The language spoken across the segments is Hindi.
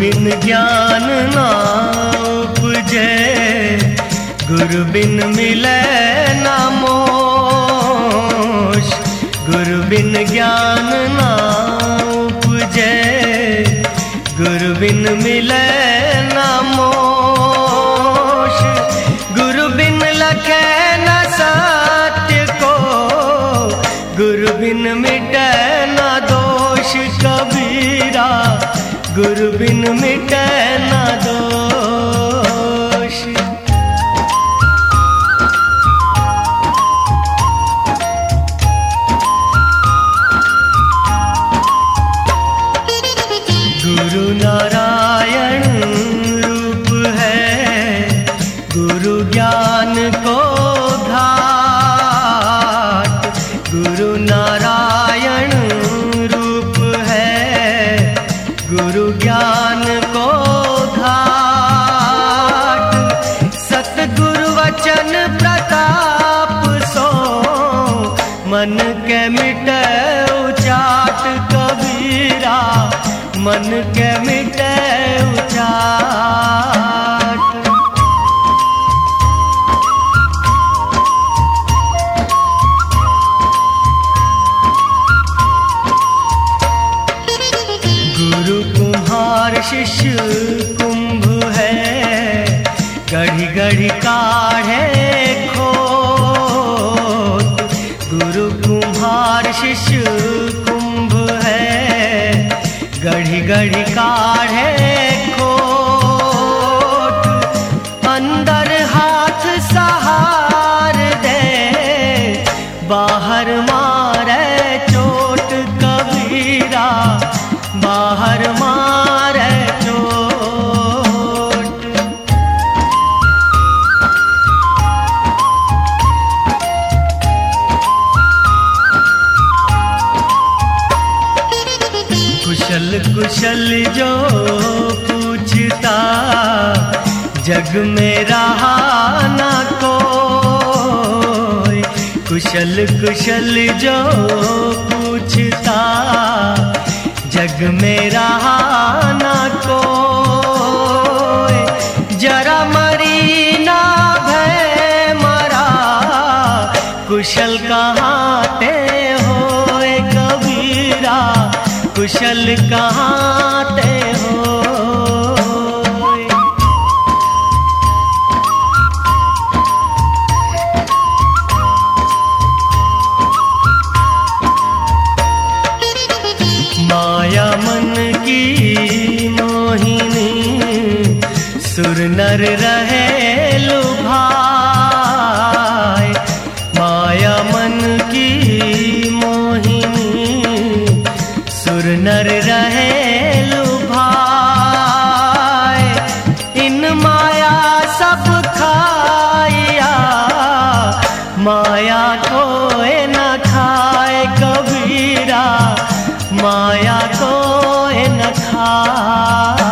बिन ज्ञान ना उपजे, गुरु बिन मिले ना मोश। गुरु बिन ज्ञान ना उपजे, गुरु बिन मिले ना मोश। गुरु बिन लखे न सत्य को, गुरु बिन मिटे ना दोष कबीरा। गुरु बिन मिटे ना दोष। गुरु नारायण रूप है, गुरु ज्ञान को घाट। गुरु नारायण रूप है, गुरु ज्ञान को घाट। सतगुरु वचन प्रताप सो, मन के मिटे उचाट कबीरा। मन के मिटे उचाट। गुरु कुम्हार शिष्य कुंभ है, गढ़ी गढ़ी काढ़े खोट। गुरु कुम्हार शिष्य कुंभ है, गढ़ी गढ़ी काढ़े खोट। अंदर हाथ सहार दे, बाहर मारे चोट कबीरा। बाहर मारे चोट। कुशल कुशल जो पूछता, जग में रहा ना कोई। कुशल कुशल जो पूछता, जग में रहा ना कोई। जरा मरी ना भय मरा, कुशल कहाँ ते होए कबीरा। कुशल कहाँ ते होए। माया मन की मोहिनी, सुर नर रहे लुभाए। माया मन की मोहिनी, सुर नर रहे लुभाए। इन माया सब खाया, माया कोई न खाए कबीरा। माया कोई न खाए।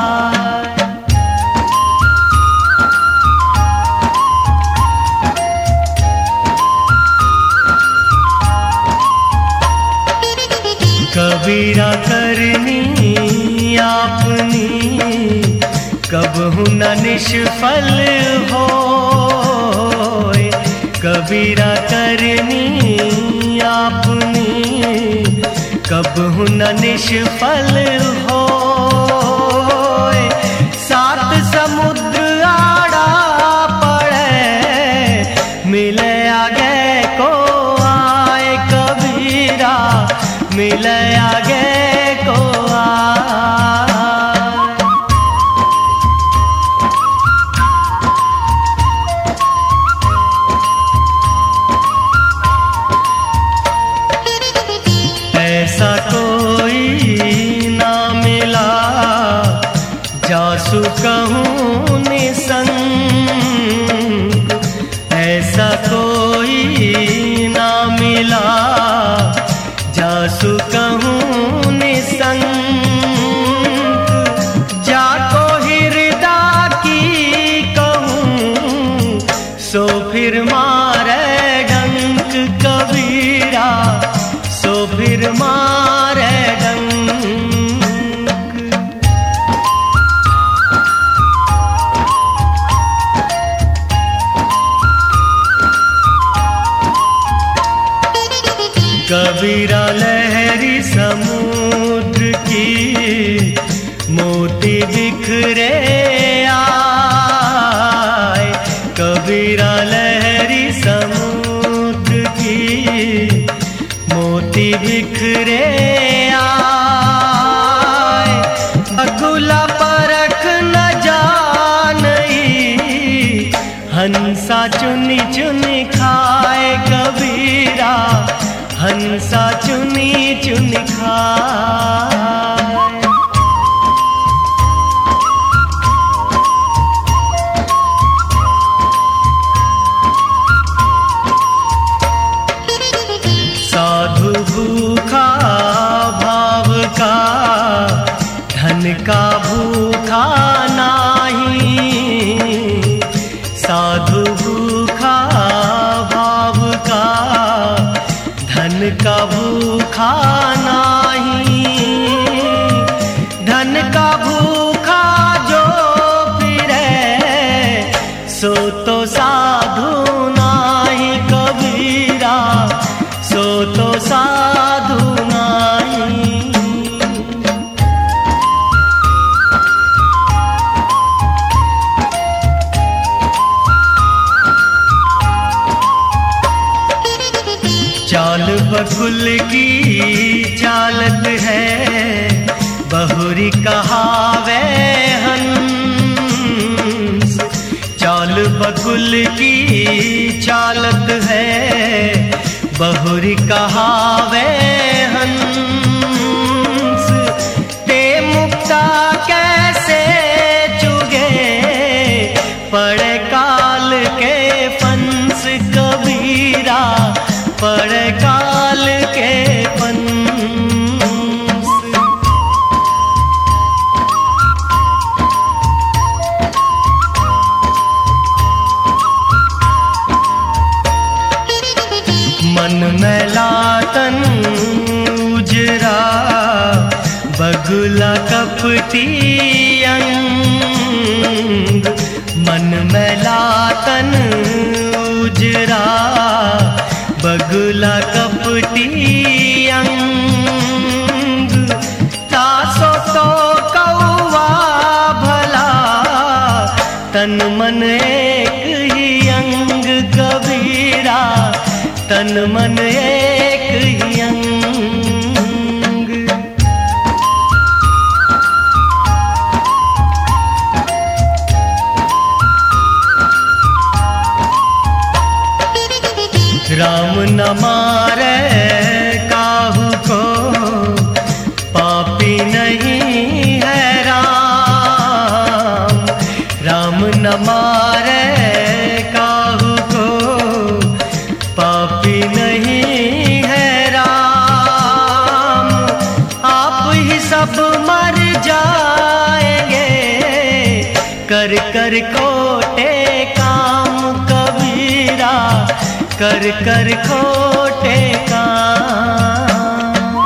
कबीरा करनी आपनी, कबहु न निष्फल होए। कबीरा करनी आपनी, कबहु न निष्फल होए। सात समुद्र आड़ा पड़े, मिले आगे को आए कबीरा। मिले आगे को आए। ऐसा कोई ना मिला, जासु कहूँ निसंग। ऐसा कोई ना मिला, जासु कहूँ निसंग। जाको हृदय की कहूँ, सो फिर मारे डंक कबीरा। सो फिर मारे डंक। कबीरा लहरी समुद्र की मोती बिखरे आए। कबीरा लहरी समुद्र की मोती बिखरे आए। बगुला परख न जानई हंसा चुनी चुनी खाए। कबीरा हंसा चुनी चुनी खाए। साधु भूखा भाव का धन का भूखा नाही। साधु भूखा भाव का धन का भूखा नाही। धन का भूखा जो फिरे सो तो साधु नाही। कबीरा सो तो साधु नाही। चाल बकुल की चालत है बहुरी कहावे हंस। चाल बकुल की चालत है बहुरी कहावे हंस। ते मुक्ता कैसे चुगे पड़े काल के फंस। कबीरा पड़े काल के फंस। मन मैला तन उजरा बगुला कपटी अंग। मन मैला तन उजरा बगुला कपटी अंग। तासो तो कौवा भला तन मन एक ही अंग। कबीरा तन मन एक ही अंग। राम न मारे काहू को पापी नहीं है राम। राम न मारे काहू को पापी नहीं है राम। आप ही सब मर जाएंगे कर कर खोटे काम। कबीरा कर कर खोटे काम।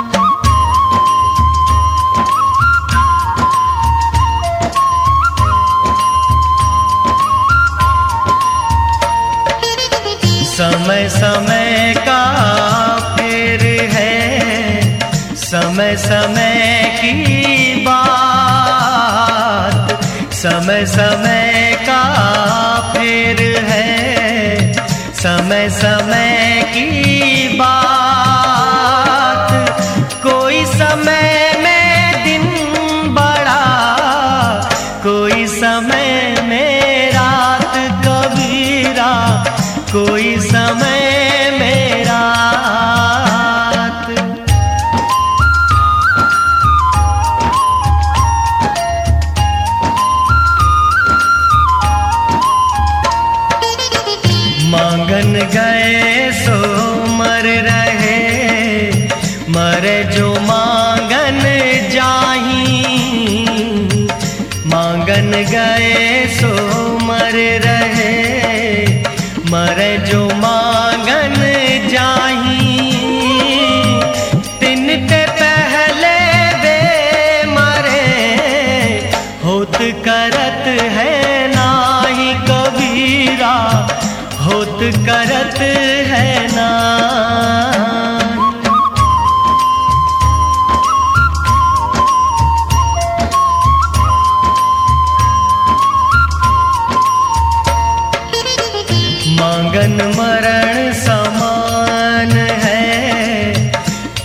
समय समय का फेर है समय समय की बात। समय समय का फेर है समय समय की बात। कोई समय में दिन बड़ा कोई समय में रात। कबीरा कोई समय में रात। मांगन गए सो मर रहे मरे जो मांगन जाही। मांगन गए सो मर रहे मरे जो मांगन जाही। दिन ते पहले वे मरे होत करत है नाही। कबीरा होत करत है ना।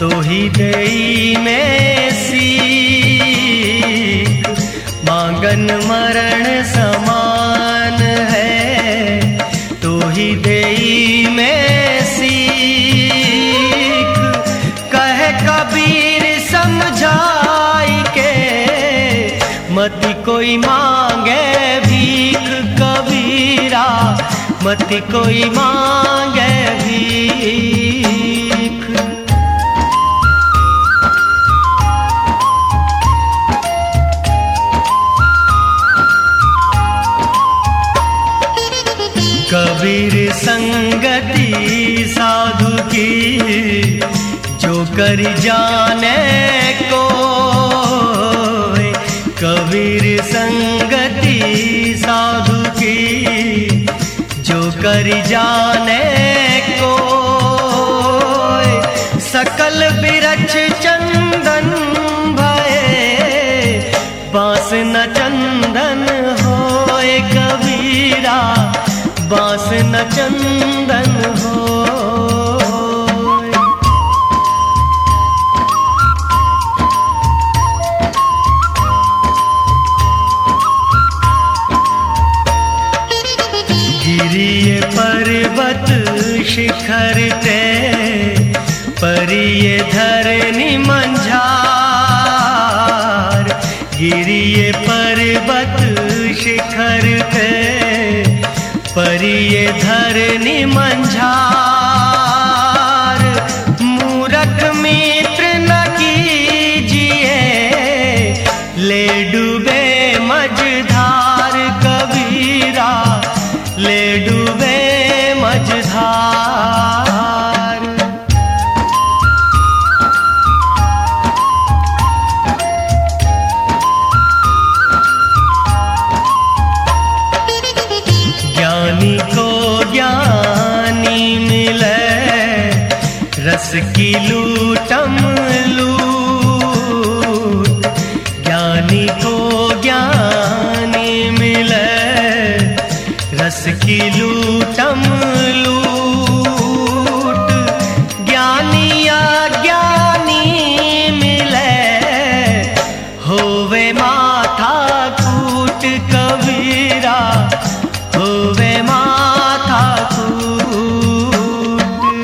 तो ही देई में सीख। मांगन मरण समान है, तो ही देई में सीख। कहे कबीर समझाई के, मत कोई मांगे भीख कबीरा, मत कोई मांगे भीख। कबीर संगति साधु की, जो कर जाने को। कबीर संगति साधु की, जो कर जाने को। सकल बिरछ चंदन भये, बांस न चंदन होए कबीरा, बांस न चंदन हो। गिरिये पर्वत शिखर ते, परिये धरनी मंझार। गिरिये पर्वत शिखर ते, परिये धरनी मंझार। मूरख मित्र न कीजिए, ले डूबे मझधार कबीरा, ले डूबे मझधार। ज्ञानी को ज्ञानी मिले, रस की लूटम लूट। ज्ञानी को ज्ञानी मिले, रस की लूटम लूट। ज्ञानी अज्ञानी मिले, होवे माथा कूट कबीरा, होवे माथा कूट।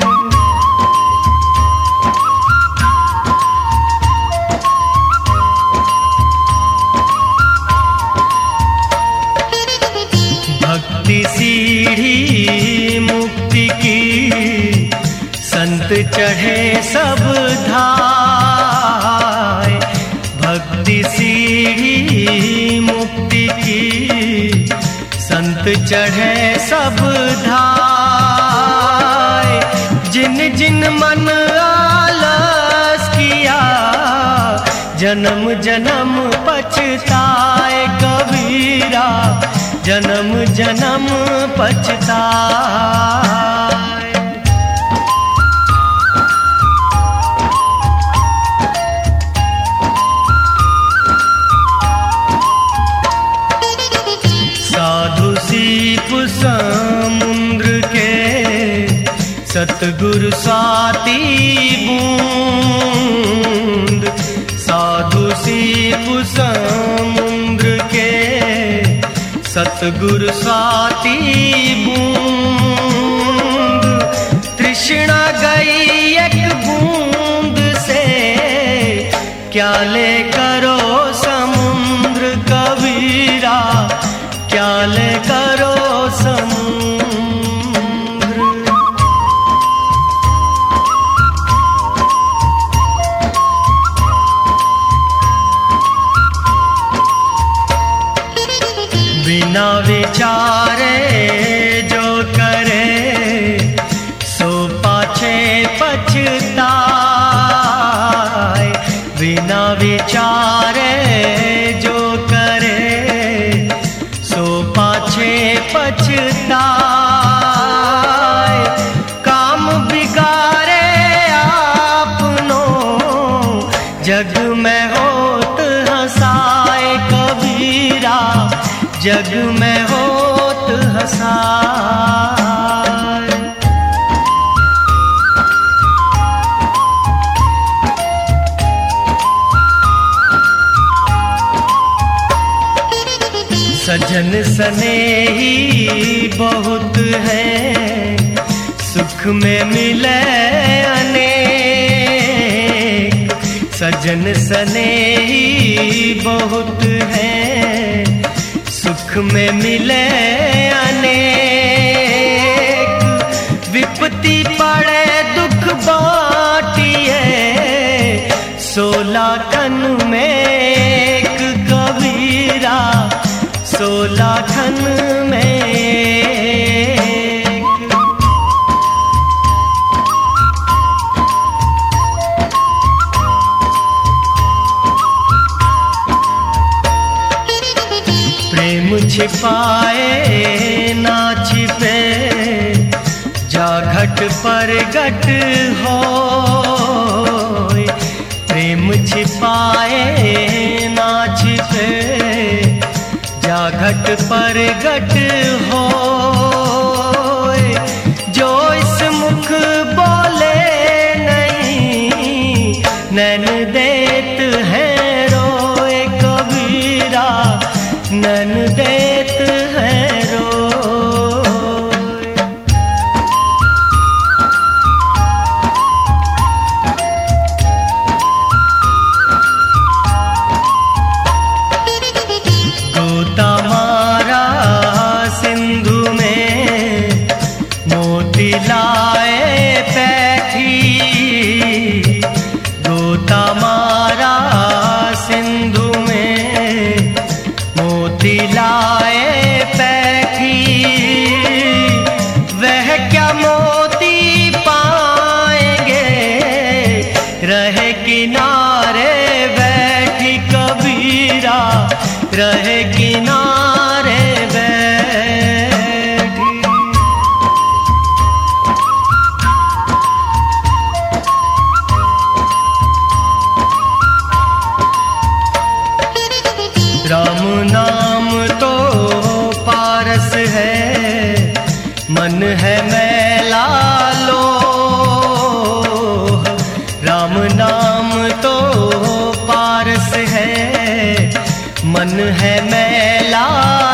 भक्ति सीढ़ी मुक्ति की, संत चढ़े सब धाय। भक्ति सीढ़ी मुक्ति की, संत चढ़े सब धाय। जिन जिन मन आलस किया, जन्म जन्म पछताए कबीरा, जन्म जन्म पछताए। साधु सीप समुद्र के, सतगुरु स्वाति बूंद। साधु सीप समुद्र के, सतगुरु स्वाति बूंद। तृष्णा गई एक बूंद से, क्या ले करो समुद्र कबीरा, क्या ले करो समुद्र। बिना विचारे जो करे, सो पाछे पछताए। बिना विचारे जो करे, सो पाछे पछताए। काम बिगाड़े आपनो, जग में होत हंसाए कबीरा, जग में होत हंसाए। सजन स्नेही बहुत है, सुख में मिले अनेक। सजन स्नेही बहुत है, सुख में मिले अनेक। विपत्ति पड़े दुख बाटिए, 16 खन में एक कबीरा, 16 खन में एक। प्रेम छिपाए ना छिपे, जा घट पर घट होय। प्रेम छिपाए ना छिपे, जा घट पर घट होय। जो इस मुख बोले नहीं, नैन देत है रोए कबीरा, नैन देत है रोए। गोता मारा सिंधु में, मोती लाए पैठी। गोता मारा सिंधु में, मोती लाए पैठी। वह क्या मोती पाएंगे, रहे किनारे बैठी कबीरा, रहे किनारे बैठी। राम नाम तो पारस है, मन है मैला लोह। राम नाम तो पारस है, मन है मैला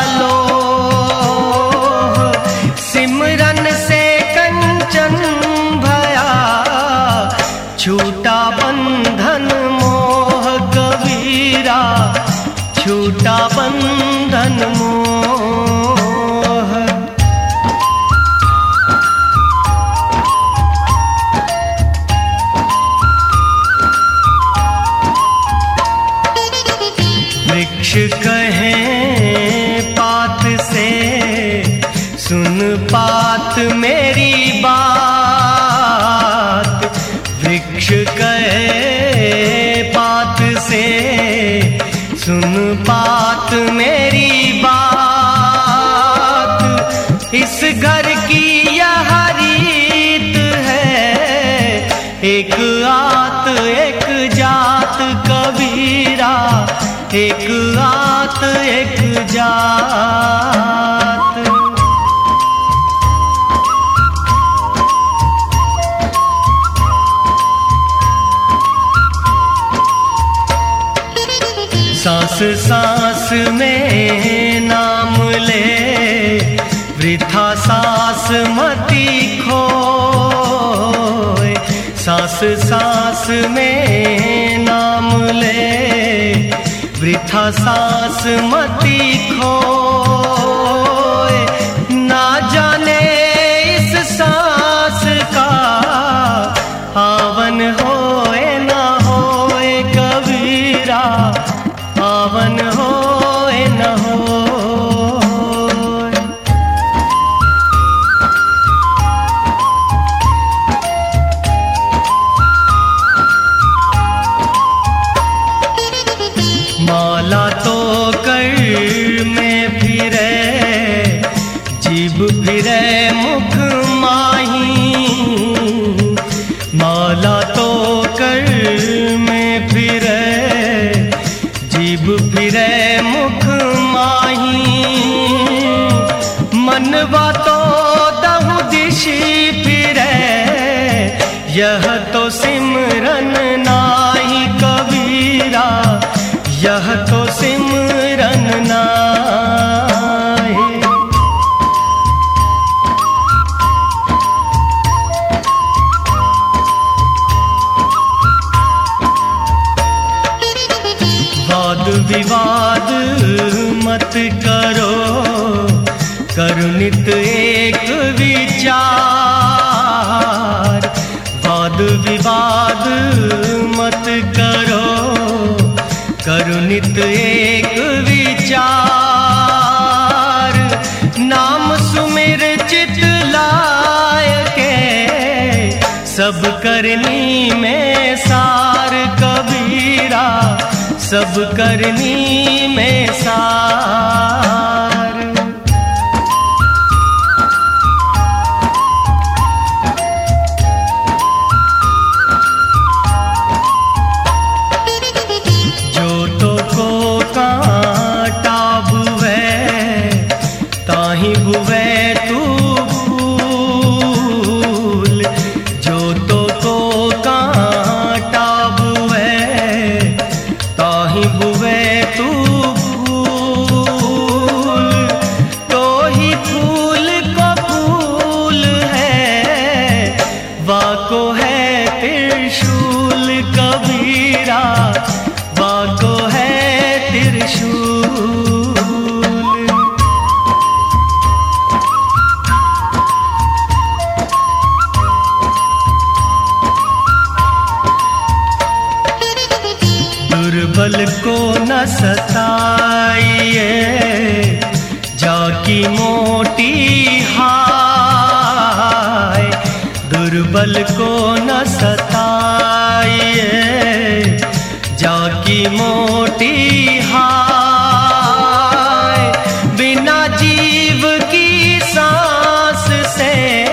लोह। सिमरन से कंचन भया, छूटा बंधन मोह कबीरा, छूटा बंधन मोह। वृक्ष कहें पात से, सुन पात मेरी बात। वृक्ष कहे पात से, सुन पात मेरी बात। इस घर की यह रीत है, एक आत एक जात कबीरा, एक आत एक जात। सांस सांस में नाम ले, वृथा सांस मती खोए। सांस सांस में नाम ले, वृथा सांस मती खोए। ना जाने इस सांस का आवन होए ना होए कबीरा, आवन होए न होए। माला तो कर में फिरे, जीभ फिरे मुख माही। माला तो कर में फिरे, जीभ फिरे मुख माही। मनवा तो दहु दिशि फिरे, यह तो सिमरन नाही कबीरा, यह तो सिमरन नाही। विवाद मत करो, करो नित एक विचार। वाद विवाद मत करो, करो नित एक विचार। नाम सुमिर चित लाय के, सब करनी में सार कबीरा, सब करनी में सार। जो तो को कांटा बुवे, ताही बुवे तू फूल। जो तो को कांटा बुवे, ताही बुवे तू फूल। तो ही फूल को फूल है, वाको है त्रिशूल कबीरा, वाको है त्रिशूल। दुर्बल को न सताइए, जाकी मोटी हाय। दुर्बल को न सताइए, जाकी मोटी हाय। बिना जीव की सांस से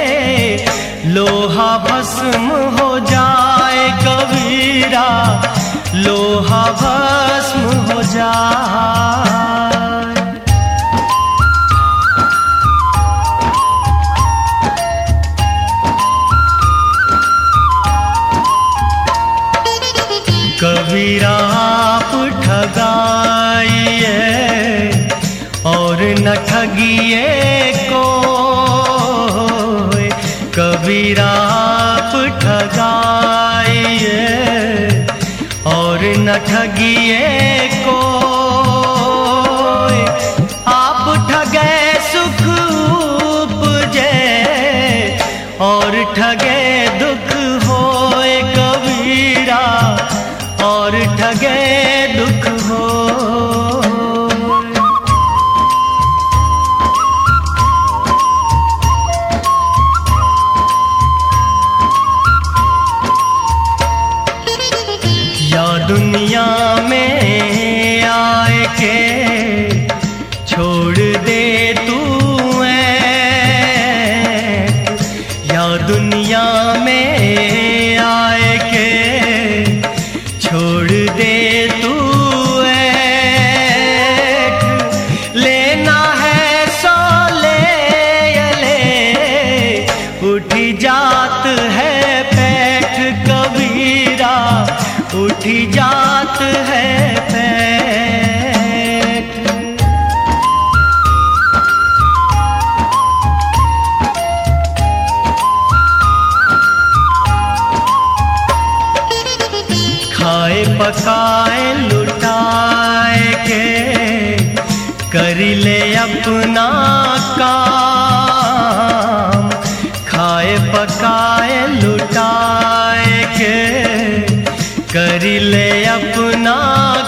लोहा भस्म हो जाए कबीरा, लोहा भस्म हो जाए। कबीरा आप ठगाइए और न ठगिए कोई। कबीरा आप ठगाइए और न ठगिए कोई। आप ठगे सुख उपजे और ठगे दुख होए कबीरा, और ठगे दुख हो। या दुनिया में आए के छोड़ दे तू ऐठ। या दुनिया में आए के छोड़ दे तू ऐठ। लेना है सो ले ले, उठी जात है पैठ कबीरा, उठी जात है पैठ। खाए पकाए लुटाए के, कर ले अपना काम। खाए पकाए लुटाए के, कर ले अपना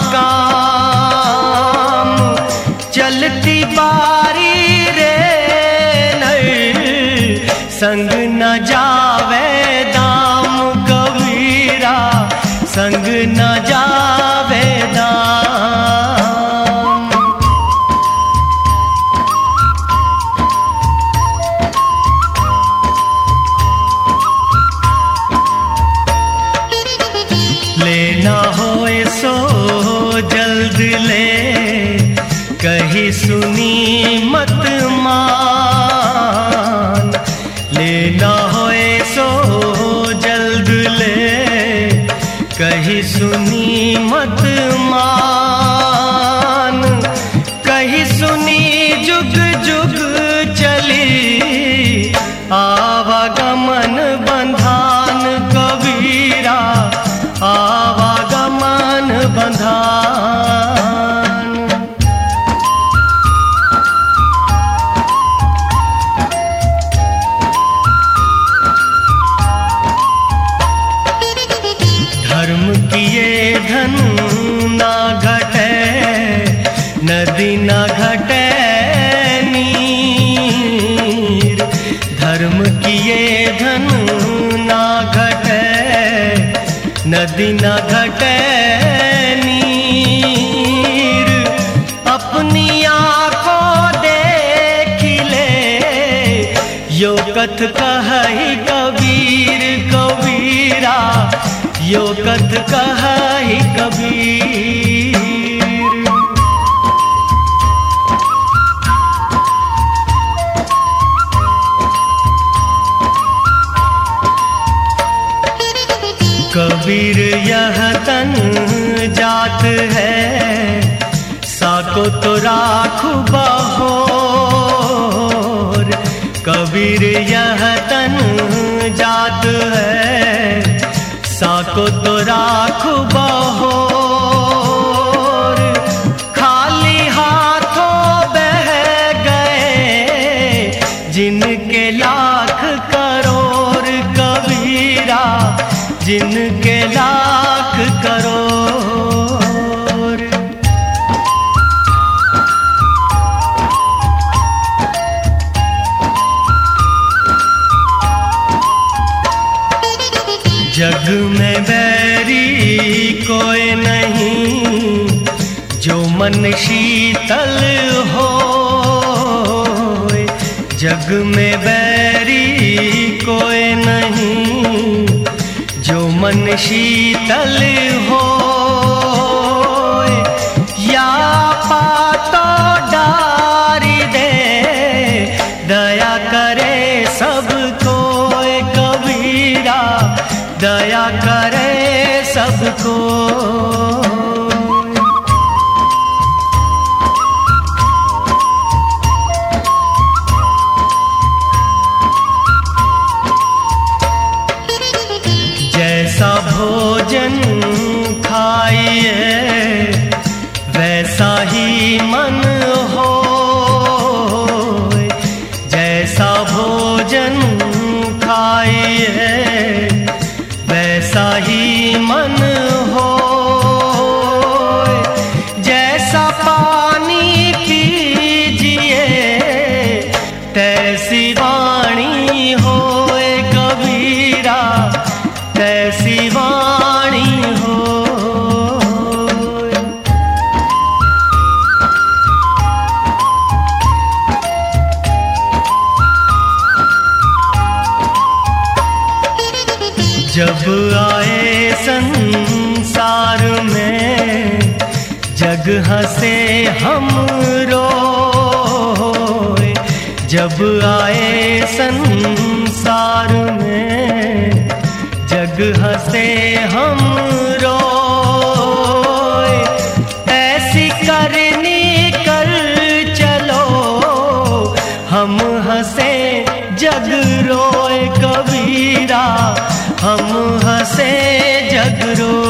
काम। चलती बारी रे नर, संग न जावे दाम कबीरा, संग न जावे दाम। लेना होए सो जल्द ले, कहीं सुनी मत मान। लेना होए सो जल्द ले, कहीं सुनी मत मान। कहीं सुनी जुग जुग चली, आवागमन बंधान कबीरा, आवागमन बंधान। धन ना घटे, नदी ना घटे नीर। धर्म किए धन ना घटे, नदी ना घटे नीर। अपनी आँखों देख ले, यो कथ कहहि कबीर कबीरा, यो कथ कहहि कबीर। कबीर यह तन जात है, साको तो राखु बहोर। कबीर यह तन जात है, साको तो राखु बहोर। खाली हाथों बह गए जिनके लाख करोड़ कबीरा, जिनके लाख करोड़। जग में बैरी कोई नहीं, जो मन शीतल हो। जग में बैरी कोई नहीं, जो मन शीतल हो। या पातो डारी दे, दया करे सबको कबीरा, दया करे सबको। जैसा भोजन खाइए, वैसा ही मन हो। जैसा भोजन खाइए, वैसा ही मन हो। जैसा पानी पीजिए, तैसी वाणी होए कबीरा, तैसी वाणी हो। जब आए संसार में, जग हंसे हम रोए। जब आए संसार में, जग हंसे हम रोए। ऐसी करनी कर चलो, हम हंसे जग रोए कबीरा, हम हंसे जग रोए।